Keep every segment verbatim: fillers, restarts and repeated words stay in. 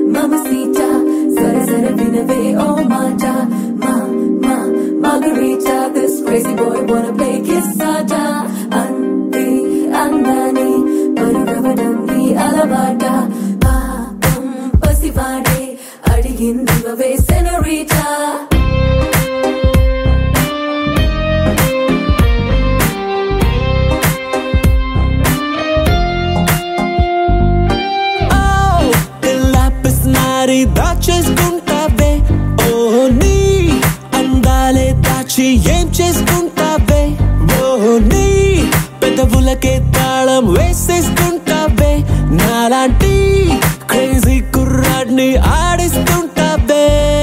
mamacita, zara zara vinave, oh mata, ma ma margarita. This crazy boy wanna play kissada, andi andani, parugavadamni alavada, paapam pasivade, adigindivave senorita. దాచేసుకుంటావే ఓ నీ అందాలే దాచి ఏం చేసుకుంటావే ఓ నీ పెదవులకే తాళం వేసేసుకుంటావే నాలాంటి క్రేజీ కుర్రాడ్ని ఆడిస్తుంటావే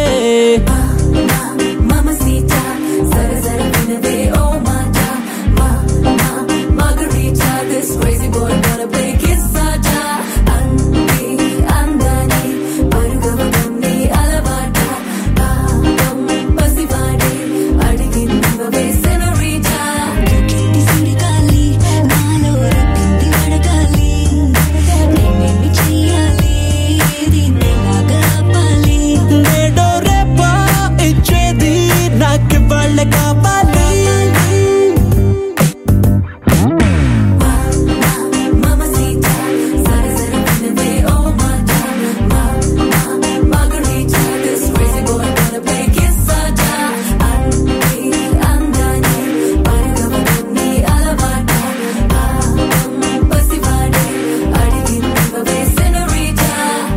Mamacita, zara zara vinave, oh mata, ma ma margarita. This crazy boy wanna play kissada, andi andani, parugavadamni alavada, paapam pasivade, adigindivave senorita. కిటి సిరిగాలి నాలో రప్పింది వడగాలి నిన్నేమి చెయ్యాలి దీన్నెలాగా ఆపాలి నేడో రేపో ఇచ్చేది నాకు వాళ్ళే కావాలి Mamacita, zara zara vinave, oh mata, ma ma margarita. This crazy boy wanna play kissada, andi andani, parugavadamni alavada, paapam pasivade, adigindivave senorita.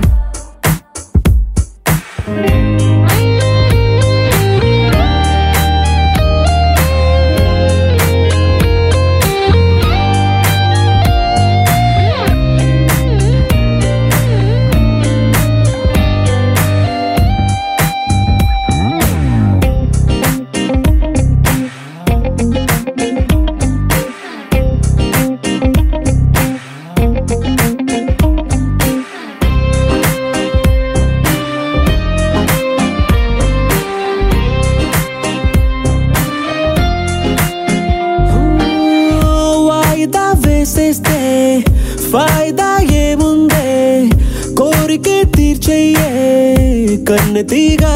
వాయిదా వేసేస్తే ఫాయిదా ఏముందే కోరికే తీర్చేయే కన్నెతీగా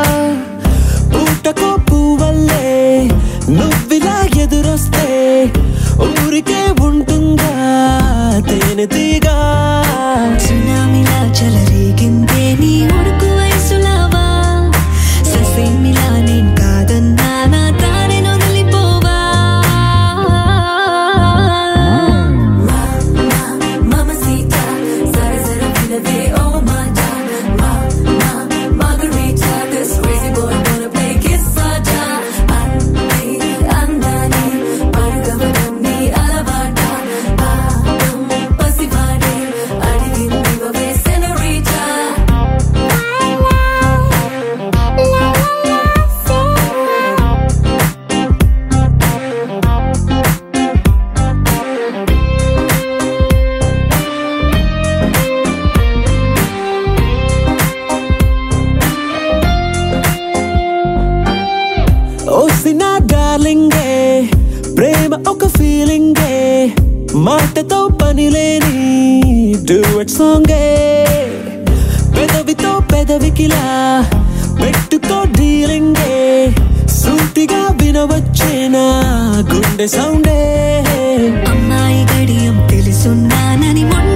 పూటకో పువ్వల్లే నువ్విలా ఎదురొస్తే ఊరికే ఉంటుందా తేనెతీగా సునామిలా చెలరేగిందే నీ ఉడుకు వయసులావా ససేమిలా నేను కాదన్నా నా తానే నొరలిపోవా Mamacita, zara zara vinave, oh mata, ma ma margarita. This crazy boy wanna play kissada, andi andani, parugavadamni alavada, paapam pasivade, adigindivave senorita. ఓసిన డార్లింగే ప్రేమ ఒక ఫీలింగే మాటతో పని లేని డ్యూయట్ సాంగే పెదవితో పెదవికిలా పెట్టుకో డీలింగే సూటిగా వినవచ్చేనా గుండె సౌండే అమ్మాయి గడియం తెలుసున్నానని మొన్న